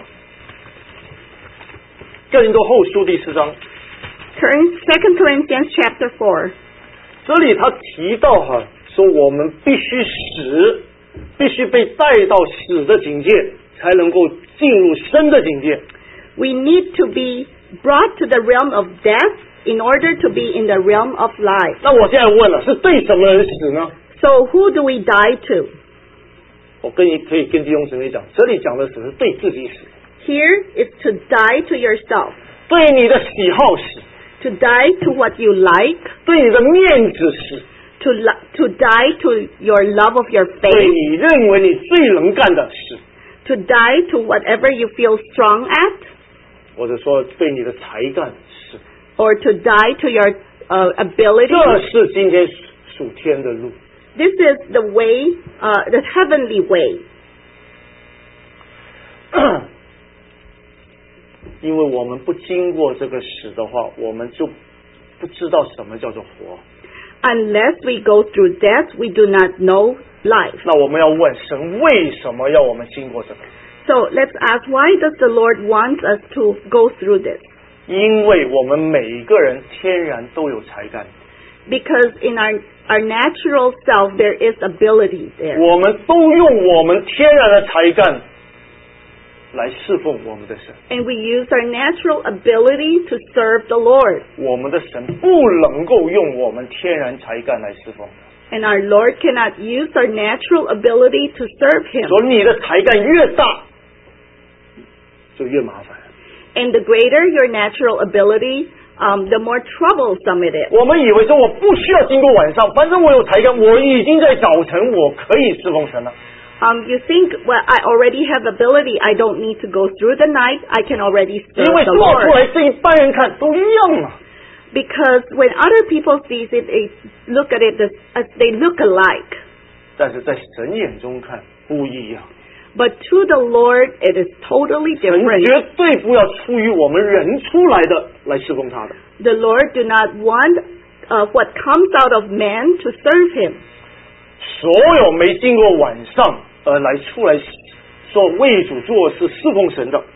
哥林多后书第四章， Second Corinthians chapter four. 这里他提到哈、啊，说我们必须死，必须被带到死的境界，才能够进入生的境界。 We need to be brought to the realm of death in order to be in the realm of life. 那我现在问了，是对什么人死呢？ So who do we die to? 我跟你可以跟弟兄姊妹讲，这里讲的死是对自己死， Here is to die to yourself, 对你的喜好死， to die to what you like, 对你的面子死， to li- to die to your love of your 对 faith, 你认为你最能干的死， to die to whatever you feel strong at, 或者说对你的才干死。 or to die to your uh, 这 ability. 是今天属天的路。 This is the way, uh, the heavenly way. 因为我们不经过这个死的话，我们就不知道什么叫做活。 Unless we go through death, we do not know life. 那我们要问神，为什么要我们经过这个？ So let's ask, why does the Lord want us to go through this? 因为我们每一个人天然都有才干， Because in our, our natural self, there is ability there. 我们都用我们天然的才干来侍奉我们的神。 And we use our natural ability to serve the Lord. 我们的神不能够用我们天然才干来侍奉。 And our Lord cannot use our natural ability to serve Him. 所以你的才干越大，就越麻烦。 And the greater your natural ability, um, the more troublesome it is. 我们以为说我不需要经过晚上，反正我有才干，我已经在早晨我可以侍奉神了。 Um, you think, well, I already have ability. I don't need to go through the night. I can already 因 serve 为 the 做出 Lord. 来是一般人看都一样嘛。 Because when other people see it, they look at it as, as they look alike. 但是在神眼中看不一样。 But to the Lord, it is totally 神 different. 绝对不要出于我们人出来的来侍奉他的。 The Lord do not want uh, what comes out of man to serve Him. 所有没经过晚上而来出来说为主做事侍奉神的，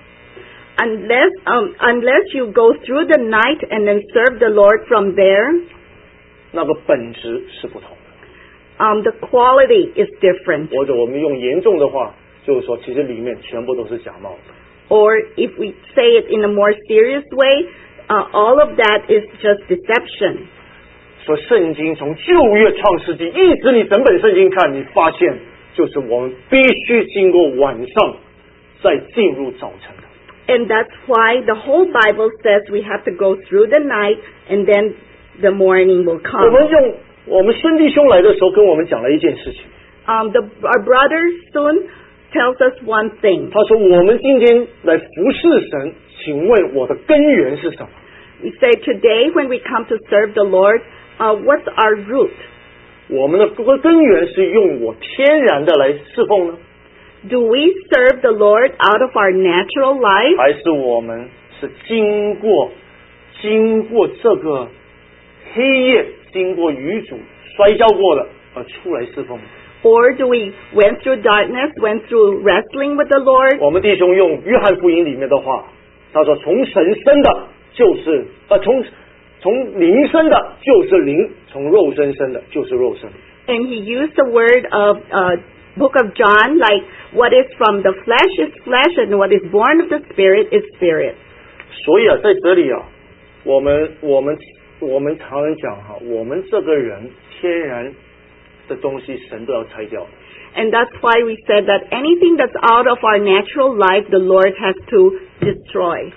Unless um, unless you go through the night and then serve the Lord from there, 那个本质是不同的。 um, the quality is different. 或者我们用严重的话，就是说，其实里面全部都是假冒的。 Or if we say it in a more serious way, uh, all of that is just deception. 说圣经从旧约创世纪一直你整本圣经看，你发现就是我们必须经过晚上再进入早晨的。 And that's why the whole Bible says we have to go through the night and then the morning will 我 come. 们用我们孙弟兄来的时候跟我们讲了一件事情， Um, the, our brother soon tells us one thing. 他说我们今天来服侍神，请问我的根源是什么？ We say today when we come to serve the Lord, uh, what's our root? 我们的根源是用我天然的来侍奉呢， Do we serve the Lord out of our natural life? 还是我们是经过经过这个黑夜，经过与主摔跤过了而出来侍奉？ Or do we went through darkness, went through wrestling with the Lord? 我们弟兄用约翰福音里面的话，他说：“从神生的，就是呃，从从灵生的，就是灵；从肉身生的，就是肉身。” And he used the word of uh, Book of John, like what is from the flesh is flesh, and what is born of the Spirit is spirit. 所以啊，在这里啊，我们我们我们常常讲哈，我们这个人天然的东西，神都要拆掉。 And that's why we said that anything that's out of our natural life, the Lord has to destroy.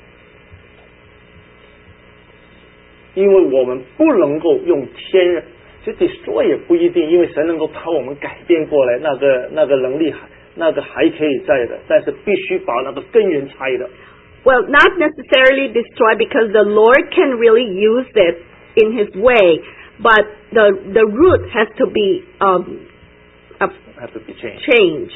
因为我们不能够用天然，其实 destroy 也不一定，因为神能够把我们改变过来，那个那个能力还那个还可以在的，但是必须把那个根源拆的。 Well, not necessarily destroy, because the Lord can really use it in His way, but the the root has to be um, uh, have to be changed. changed.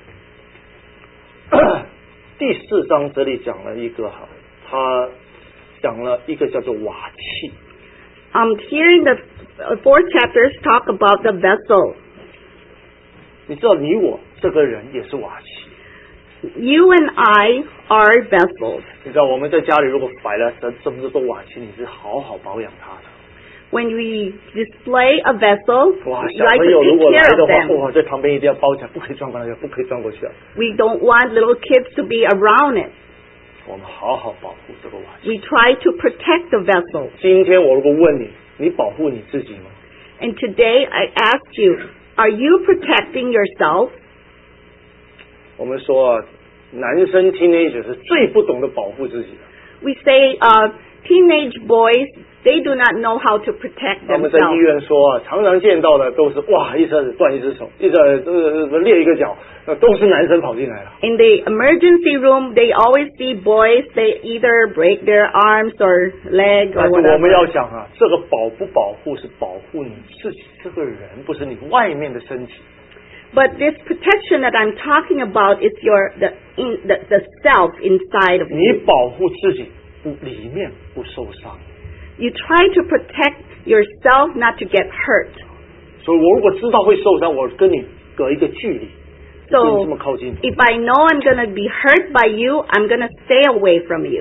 第四章这里讲了一个哈，他讲了一个叫做瓦器。 Um, here in the uh, fourth chapters talk about the vessel. 你知道你我这个人也是瓦器。 You and I are vessels. 你知道我们在家里如果摆了这这么多瓦器，你是好好保养它的。 When we display a vessel, 哇， we 小 like 朋 to 友如 take 果来 care 的 of 话， them. 哇，在旁边一定要包起来，不可以转过来，不可以转过去啊。 We don't want little kids to be around it. 我们好好保护这个瓦器。 We try to protect the vessel. 今天我如果问你，你保护你自己吗？ And today I ask you, are you protecting yourself? 我们说啊，男生 teenager 是最不懂得保护自己的。 We say uh, teenage boys, they do not know how to protect 他们在医 themselves. 院说啊，常常见到的都是哇，一下子断一只手，一下子呃裂一个脚，呃都是男生跑进来了。 In the emergency room, they always see boys, they either break their arms or leg 但 or 是我们要 whatever. 想啊，这个保不保护是保护你自己这个人，不是你外面的身体。 But this protection that I'm talking about is your the in, the, the self inside of 你 you. 保护自己，不里面不受伤。 You try to protect yourself not to get hurt. 所以我如果知道会受伤，我跟你隔一个距离，不能 So 这么靠近。 if I know I'm going to be hurt by you, I'm going to stay away from you.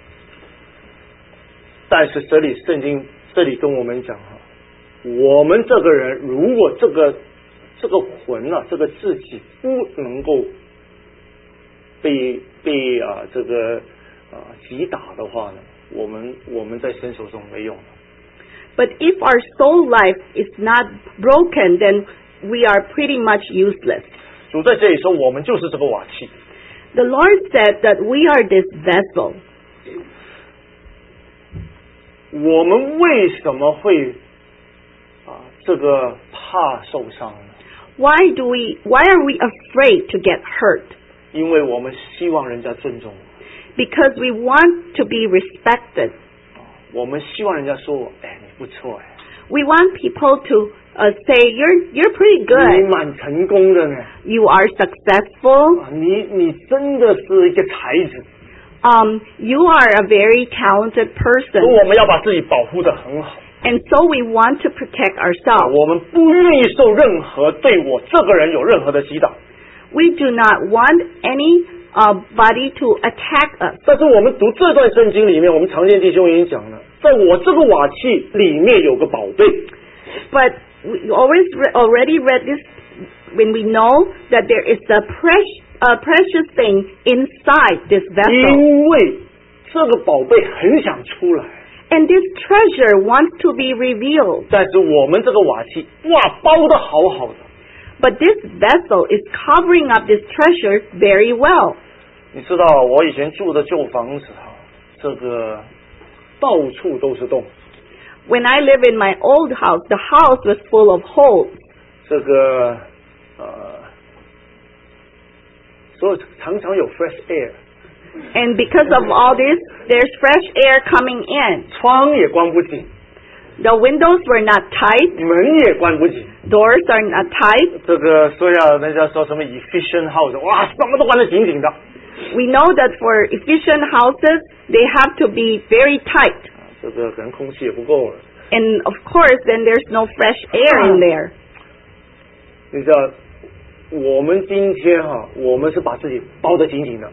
但是这里圣经这里跟我们讲哈，我们这个人如果这个这个魂啊，这个自己不能够被被啊这个啊击打的话呢，我们我们在神手中没用的。 But if our soul life is not broken, then we are pretty much useless. 主在这里说，我们就是这个瓦器。 The Lord said that we are this vessel. 我们为什么会啊这个怕受伤呢？ Why do we? Why are we afraid to get hurt? 因为我们希望人家尊重我。 Because we want to be respected. 我们希望人家说我，哎，你不错哎。 We want people to uh, say you're you're pretty 你 good. 蛮成功的呢。 You are successful. 啊你你真的是一个才子。 Um, you are a very talented 所 person. 以我们要把自己保护得很好。 And so we want to protect ourselves. 我们不愿意受任何对我这个人有任何的击打。 We do not want any uh, body to attack us. 但是我们读这段圣经里面，我们常见弟兄已经讲了，在我这个瓦器里面有个宝贝。 But we always re- already read this when we know that there is a precious, a precious thing inside this vessel. 因为这个宝贝很想出来， And this treasure wants to be revealed. 但是我们这个瓦器，哇，包得好好的。 But this vessel is covering up this treasure very well. 你知道我以前住的旧房子哈，这个到处都是洞。 When I live in my old house, the house was full of holes. 这个呃，所以常常有 fresh air， And because of all this, there's fresh air coming in. 窗也关不紧， The windows were not tight. 门也关不紧。 Doors are not tight. 这个说要人家说什么 efficient house， 哇，什么都关得紧紧的。 We know that for efficient houses, they have to be very tight. 这个可能空气也不够了。 And of course, then there's no fresh air in there. 你知道，我们今天哈、我们是把自己包得紧紧的。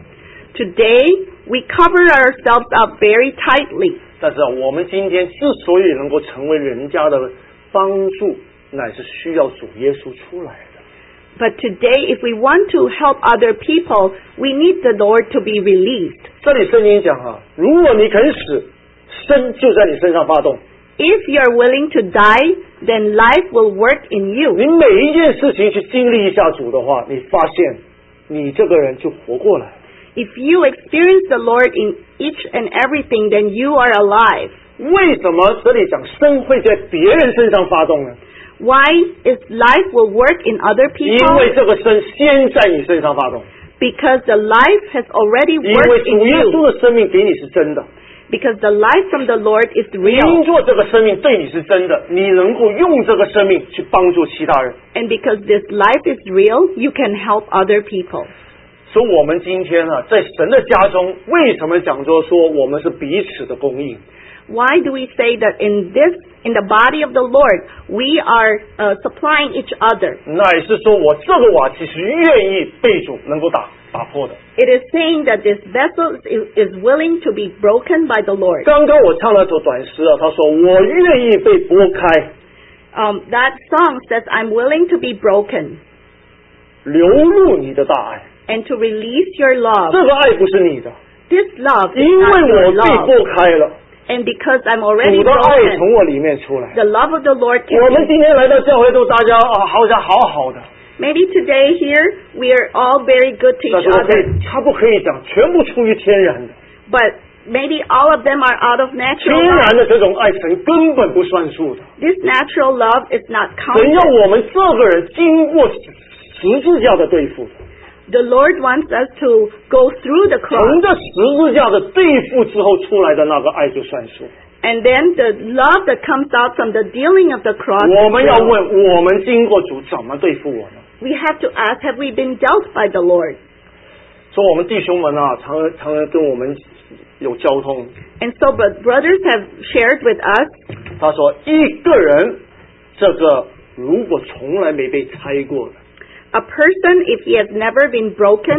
Today, we cover ourselves up very tightly. 但是啊，我们今天之所以能够成为人家的帮助，乃是需要主耶稣出来的。 But today, if we want to help other people, we need the Lord to be released. 这里圣经讲哈、如果你肯死，生就在你身上发动。 If you're willing to die, then life will work in you. 你每一件事情去经历一下主的话，你发现你这个人就活过来。 If you experience the Lord in each and everything, then you are alive. 为什么这里讲生会在别人身上发动呢？ Why is life will work in other 因为 people? 这个生先在你身上发动， Because the life has already 因为 worked in 主耶 you. 稣的生命给你是真的， Because the life from the Lord is 因 real. 做这个生命对你是真的，你能够用这个生命去帮助其他人。 And because this life is real, you can help other people. 所以我们今天啊，在神的家中，为什么讲说说我们是彼此的供应？ Why do we say that in this, in the body of the Lord, we are uh, supplying each other? 那也是说我这个瓦器是愿意被主能够打打破的。 It is saying that this vessel is, is willing to be broken by the Lord. 刚刚我唱了首短诗啊，他说我愿意被拨开， Um, that song says, I'm willing to be broken 流入你的大爱。 and to release your love. 这个爱不是你的， This love is 因 not 为 your 我被 love. 拨开了， And because I'm already 主的爱 broken, 从我里面出来。 the love of the Lord 我们 can be. 今天来到教会都大家啊，好像好好的， Maybe today here, we are all very good to 但 each 是我可 other. 以，他不可以讲全部出于天然的， But maybe all of them are out of 天 natural 然 love. 的这种爱神根本不算数的。 This natural love is not 神要 counted. 我们这个人经过十字架的对付， The Lord wants us to go through the 从 cross. 这十字架的对付之后出来的那个爱就算数。 And then the love that comes out from the dealing of the cross. 我们要 is real. 问，我们经过主怎么对付我呢？ We have to ask, have we been dealt by the Lord? 说我们弟兄们啊，常常常跟我们有交通。 And so but brothers have shared with us, 他说，一个人这个如果从来没被拆过的， a person, if he has never been broken,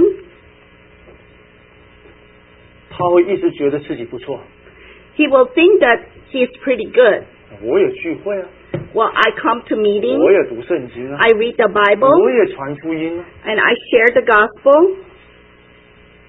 他会一直觉得自己不错。 he will think that he is pretty good. 我也聚会啊， Well, I come to 我 meetings, 也读圣经啊， I read the 我 Bible, 也传福音啊。 and I share the gospel.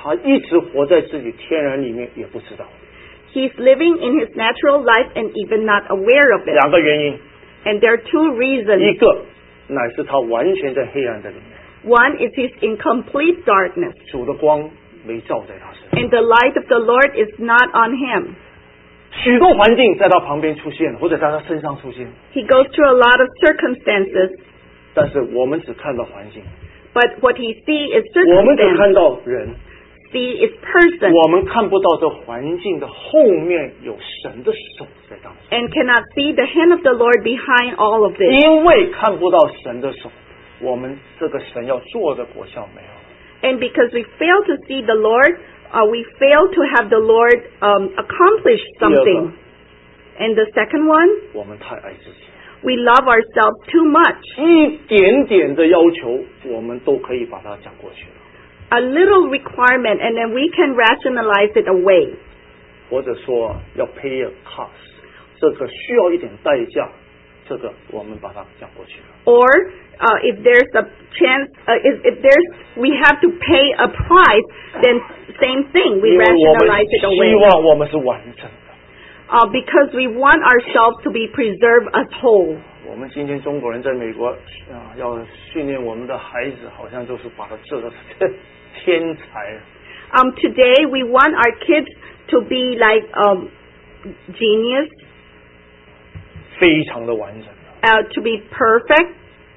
他一直活在自己天然里面，也不知道。 He's living in his natural life and even not aware of it. 两个原因。 And there are two reasons. 一个乃是他完全在黑暗的里面。 One is he's in complete darkness. 主的光没照在他身上。 And the light of the Lord is not on him. 许多环境在他旁边出现，或者在他身上出现。 He goes through a lot of circumstances. 但是我们只看到环境。 But what he sees is 我们只看 circumstances. 到人。 See is person. 我们看不到这环境的后面有神的手在当中。 And cannot see the hand of the Lord behind all of this. 因为看不到神的手，我们这个神要做的果效没有。 And because we fail to see the Lord, uh, we fail to have the Lord um, accomplish something. And the second one, 我们太爱自己。 we love ourselves too much. 一点点的要求，我们都可以把它讲过去了。 A little requirement, and then we can rationalize it away. 或者说要 pay a cost， 这个需要一点代价，这个我们把它讲过去了。 Or uh, if there's a chance, uh, if, if there's we have to pay a price, then same thing, we 因为我们 rationalize it 希 away. 望我们是完整的。 Uh, because we want ourselves to be preserved as whole. 我们今天中国人在美国啊，要训练我们的孩子，好像就是把他这个天才。 Um, today we want our kids to be like um, genius, 非常的完整。 uh, to be perfect.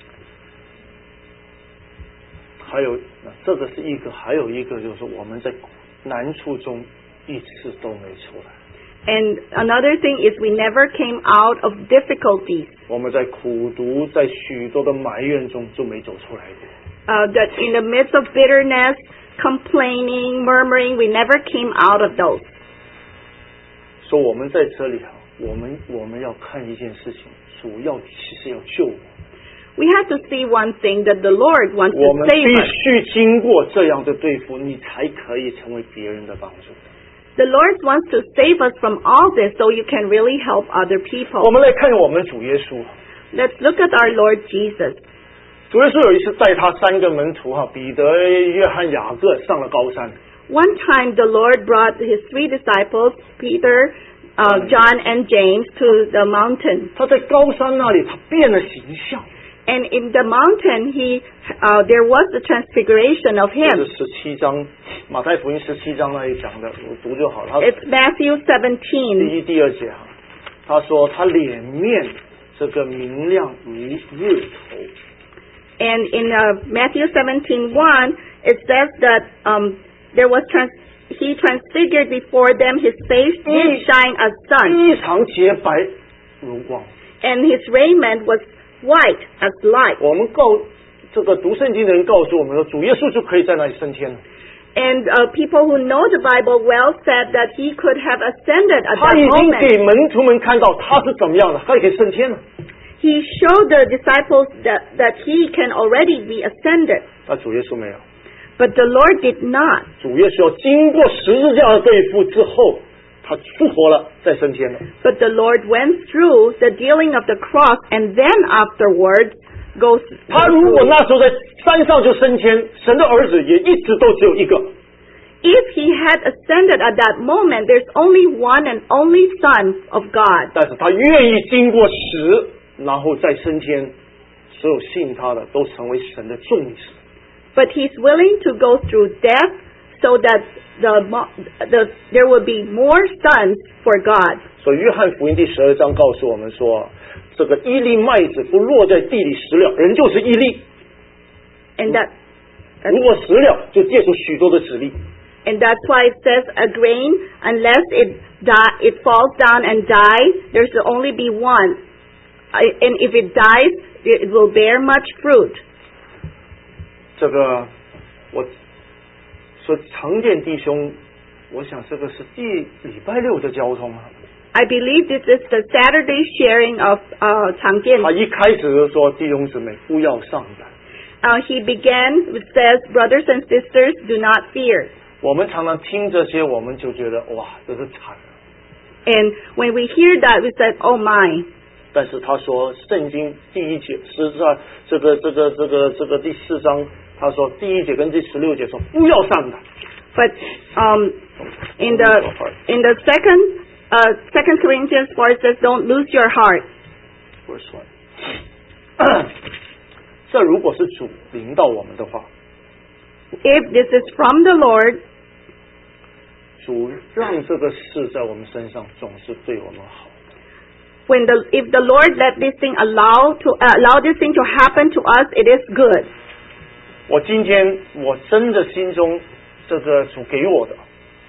还有，这个是一个，还有一个就是我们在难处中一次都没出来。 And another thing is we never came out of difficulties. 我们在苦读，在许多的埋怨中就没走出来过。 Uh, that in the midst of bitterness, complaining, murmuring, we never came out of those. 所以我们在这里啊，我们我们要看一件事情，主要其实要救我。 We have to see one thing, that the Lord wants 我 to 们 save 必 us. 须经过这样的对付，你才可以成为别人的帮助。 The Lord wants to save us from all this so you can really help other 我 people. 们来看我们主耶稣。 Let's look at our Lord Jesus. 主耶稣有一次带他三个门徒哈，彼得、约翰、雅各上了高山。 One time the Lord brought his three disciples, Peter, uh, John, and James, to the mountain. 他在高山那里，他变了形象。 And in the mountain, he uh, there was the transfiguration of 这 him. 是十七章，马太福音十七章那里讲的，我读就好了。他 It's Matthew 第 seventeen. 一、第二节哈，他说他脸面这个明亮如日头。 And in uh, Matthew seventeen one, it says that um, there was trans- he transfigured before them. His face did shine as sun, 非常洁白如光。 and his raiment was white as light. 我们告这个读圣经的人告诉我们说，主耶稣就可以在那里升天了。 And uh, people who know the Bible well said that he could have ascended at 他 that 已经 moment. 给门徒们看到他是怎么样的，他可以升天了。 He showed the disciples that, that he can already be ascended. 那主耶稣没有， But the Lord did not. 主耶稣要经过十字架的对付之后，他复活了，再升天了。 But the Lord went through the dealing of the cross and then afterwards goes 他如果那时候在山上就升天，神的儿子也一直都只有一个。 If he had ascended at that moment, there's only one and only Son of God. 但是他愿意经过死，然后再升天，所有信他的都成为神的众子。 But he's willing to go through death so that the, mo- the there will be more sons for God. 所以约翰福音第十二章告诉我们说，这个一粒麦子不落在地里死了，人就是一粒； And that 如果死了，就结出许多的子粒。 and that's why it says a grain, unless it die, it falls down and dies, there should only be one. I- And if it dies, it will bear much fruit. 这个我说常见弟兄，我想这个是第礼拜六的交通啊。 I believe this is the Saturday sharing of uh, 常见. 他一开始就说弟兄姊妹不要上胆。 Uh, he began with says, brothers and sisters, do not fear. 我们常常听这些，我们就觉得哇，这是惨了。 And when we hear that, we said, oh my. 但是他说，圣经第一节实际上这个这个这个这个第四章，他说第一节跟第十六节说不要上胆。 But um, in the in the second uh, Second Corinthians four it says, "Don't lose your heart." Verse one. 这如果是主领导我们的话， If this is from the Lord, 主让这个事在我们身上总是对我们好。 when the if the Lord let this thing allow to uh, allow this thing to happen to us, it is good. 我今天我真的心中这个主给我的，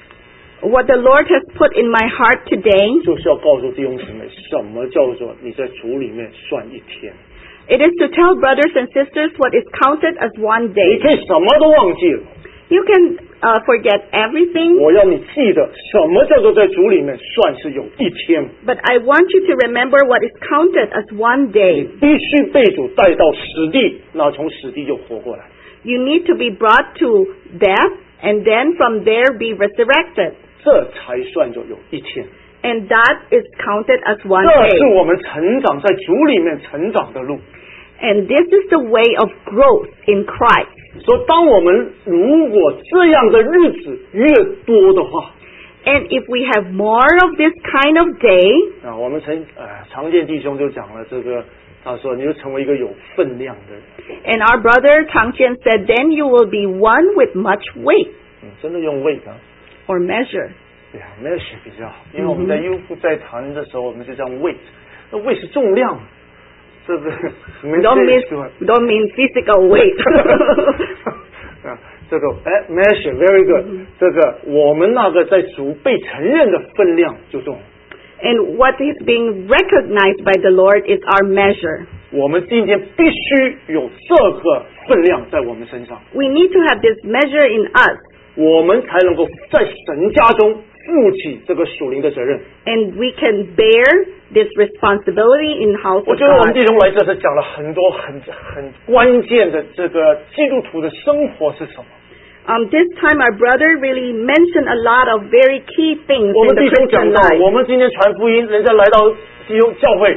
What the Lord has put in my heart today, 就是要告诉弟兄姊妹，什么叫做你在主里面算一天。 it is to tell brothers and sisters what is counted as one 你 day. 可以什么都忘记了， You can uh, forget everything, 我要你记得什么叫做在主里面算是有一天。 but I want you to remember what is counted as one day. 必须被主带到死地，那从死地又活过来。 You need to be brought to death and then from there be resurrected. 这才算作有一天。 And that is counted as one 这 day. 是我们成长在主里面成长的路。 And this is the way of growth in Christ. 所以，当我们如果这样的日子越多的话， And if we have more of this kind of day, 啊，我们曾呃常见弟兄就讲了这个，他说你就成为一个有分量的人。 and our brother Tang Qian said, then you will be one with much weight 嗯，真的用 weight 啊， or measure. 对啊 measure 比较好，因为我们在 U 在谈的时候，我们就叫 weight， 那 weight 是重量，是不是？ Don't mean, don't mean physical weight. 啊，这个哎 measure very good，、嗯、这个我们那个在主被承认的分量就重。 And what is being recognized by the Lord is our measure. 我们今天必须有这个分量在我们身上， We need to have this measure in us, 我们才能够在神家中负起这个属灵的责任。 and we can bear this responsibility in the house 我 of 觉得我们 God. 弟兄来这是讲了很多很很关键的这个基督徒的生活是什么。 Um, this time our brother really mentioned a lot of very key things 我 in 们 the 弟兄讲 Christian 到， life. 我们今天传福音，人家来到弟兄教会，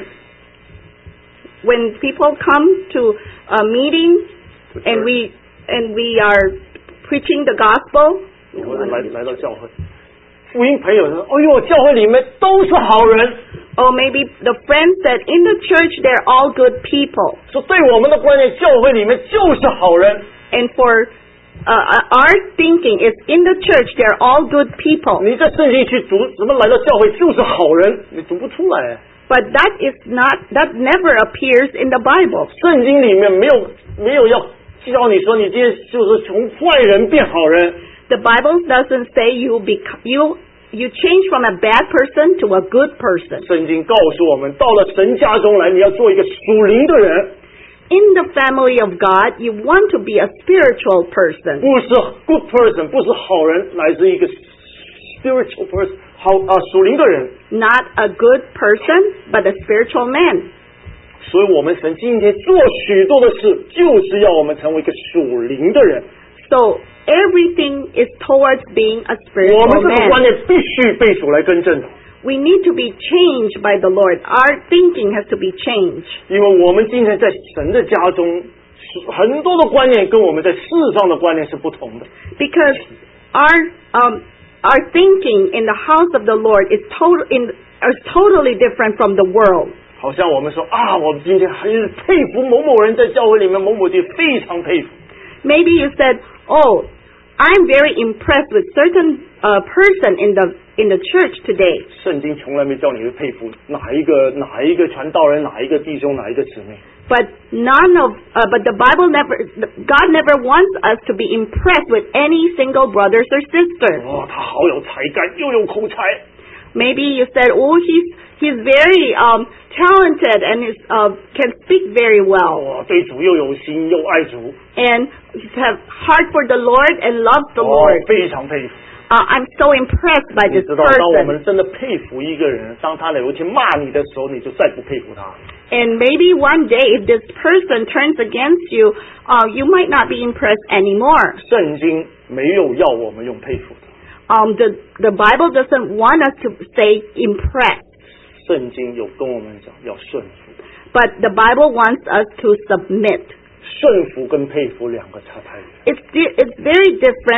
When people come to a meeting and we and we are preaching the gospel, 或者来来到教会，福音朋友说：“哎呦，教会里面都是好人。” or maybe the friends said in the church they're all good people. 说对我们的观念，教会里面就是好人。 And for uh, our thinking is in the church they're all good people. 你在圣经去读，怎么来到教会就是好人？你读不出来。 But that is not, that never appears in the Bible. 圣经里面没有没有要教你说你今天就是从坏人变好人。 The Bible doesn't say you become, you you change from a bad person to a good person. 圣经告诉我们，到了神家中来，你要做一个属灵的人。 In the family of God, you want to be a spiritual person. 不是 good person， 不是好人，乃是一个 spiritual person， 好啊，属灵的人。 Not a good person, but a spiritual man. 所以，我们神今天做许多的事，就是要我们成为一个属灵的人。 So everything is towards being a 我们 spiritual 这个观 man. 念必须被主来更正， We need to be changed by the Lord. Our thinking has to be changed. 因为我们今天在神的家中，很多的观念跟我们在世上的观念是不同的。 Because our um, our thinking in the house of the Lord is total in is totally different from the world. 好像我们说啊，我们今天还是佩服某某人在教会里面某某地，非常佩服。 Maybe you said, "Oh, I'm very impressed with certain uh, person in the in the church today." 圣经从来没叫你去佩服哪一个哪一个传道人，哪一个弟兄，哪一个姊妹。 But none of, uh, but the Bible never, God never wants us to be impressed with any single brothers or sisters. 哦，他好有才干，又有口才。 Maybe you said, "Oh, he's he's very um, talented and is uh, can speak very well, 哇，对主又有心，又爱主。 and have heart for the Lord and loves the 哦 Lord." 非常佩服。 Uh, I'm so impressed by 你 this 知道，当我 person. 们真的佩服一个人，当他有一天骂你的时候，你就再不佩服他。 And maybe one day, if this person turns against you, uh, you might not be impressed anymore. 圣经没有要我们用佩服的， Um, the the Bible doesn't want us to say impressed, 圣经有跟我们讲要顺服的。 but the Bible wants us to submit. 顺服跟佩服两个差太远。 It's di- it's very different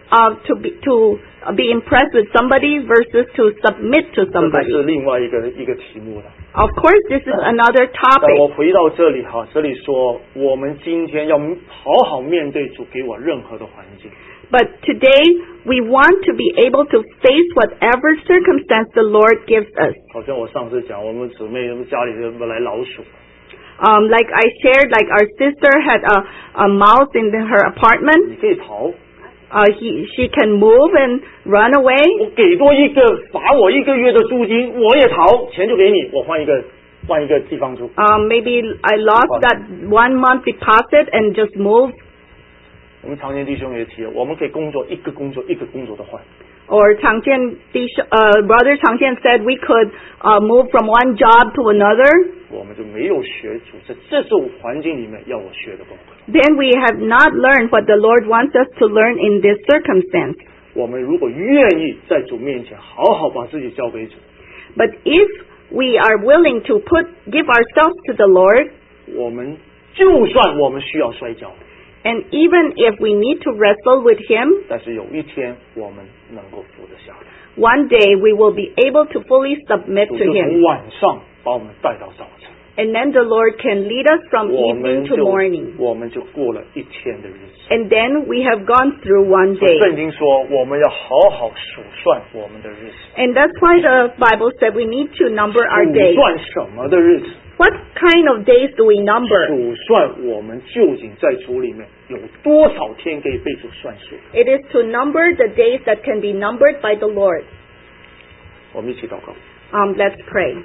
uh, to be to be impressed with somebody versus to submit to 这个 somebody. 是另外一个一个题目了。 Of course, this is another 但我 topic. 回到这里哈，这里说我们今天要好好面对主给我任何的环境。 But today, we want to be able to face whatever circumstance the Lord gives us. 好像我上次讲，我们姊妹家里人来老鼠， Um, like I shared, like our sister had a, a mouse in the, her apartment. 你可以逃， Uh, he, she can move and run away. 我给多一个罚我一个月的租金，我也逃，钱就给你，我换一个换一个地方住。 Um, maybe I lost that one month deposit and just moved. 我们常年弟兄也提了，我们可以工作一个工作一个工作的换。 Or Chang Jian, uh, brother Chang Jian said we could uh, move from one job to another. 我们就没有学主在这种环境里面要我学的功课。 Then we have not learned what the Lord wants us to learn in this circumstance. 我们如果愿意在主面前好好把自己交给主， But if we are willing to put, give ourselves to the Lord, 我们就算我们需要摔跤， and even if we need to wrestle with Him, 但是有一天我们能够服得下来。 one day we will be able to fully submit 主 to 就 Him. 从晚上把我们带到早晨， And then the Lord can lead us from 我们 evening to 就 morning. 我们就过了一天的日子。 And then we have gone through one 所以 day. 圣经说，我们要好好数算我们的日子。 And that's why the Bible said we need to number our 数 days. 算什么的日子？ What kind of days do we number? 数算我们究竟在主里面有多少天可以被主算数？ It is to number the days that can be numbered by the Lord. 我们一起祷告。 Um, let's pray.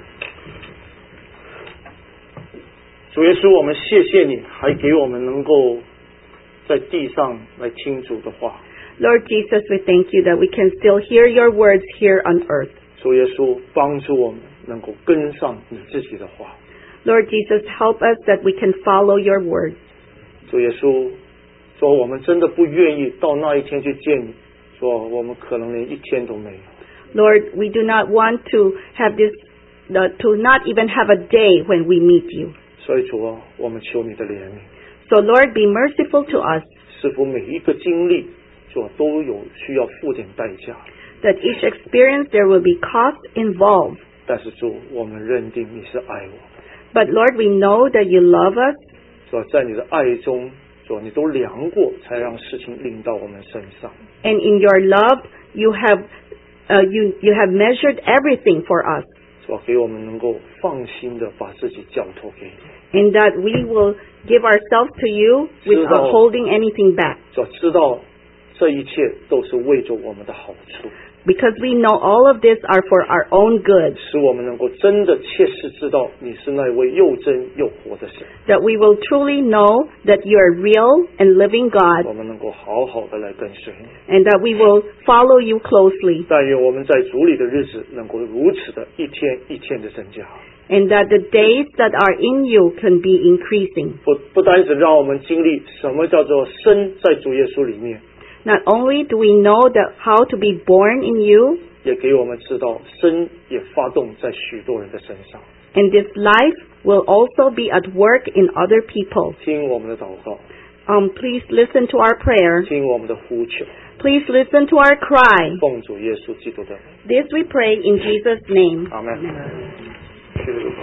主耶稣，我们谢谢你，还给我们能够在地上来听主的话。 Lord Jesus, we thank you that we can still hear your words here on earth. 主耶稣，帮助我们能够跟上你自己的话。 Lord Jesus, help us that we can follow your word. 主耶稣，说我们真的不愿意到那一天去见你，说我们可能连一天都没有。 Lord, we do not want to have this, the, to not even have a day when we meet you. 所以主啊，我们求你的怜悯， So Lord, be merciful to us, 是否每一个经历，主啊都有需要付点代价。 that each experience there will be cost involved. 但是主，我们认定你是爱我们， But Lord, we know that you love us, 主啊，在你的爱中，主啊，你都量过，才让事情临到我们身上。 and in your love, you have, uh, you, you have measured everything for us, 主啊，给我们能够放心的把自己交托给你。 and that we will give ourselves to you without 知道- holding anything back, 主啊，知道这一切都是为着我们的好处， because we know all of this are for our own good, 使我们能够真的切实知道你是那位又真又活的神。 that we will truly know that you are real and living 我 God, 们能够好好的来跟随你。 and that we will follow you closely, 但愿我们在主里的日子能够如此的一天一天的增加， and that the days that are in you can be increasing. 不不单只让我们经历什么叫做生在主耶稣里面， Not only do we know that how to be born in you, 也给我们知道生也发动在许多人的身上。 and this life will also be at work in other people. 听我们的祷告， Um, please listen to our prayer. 听我们的呼求， Please listen to our cry. 奉主耶稣基督的名， This we pray in Jesus' name. 阿门。谢谢主。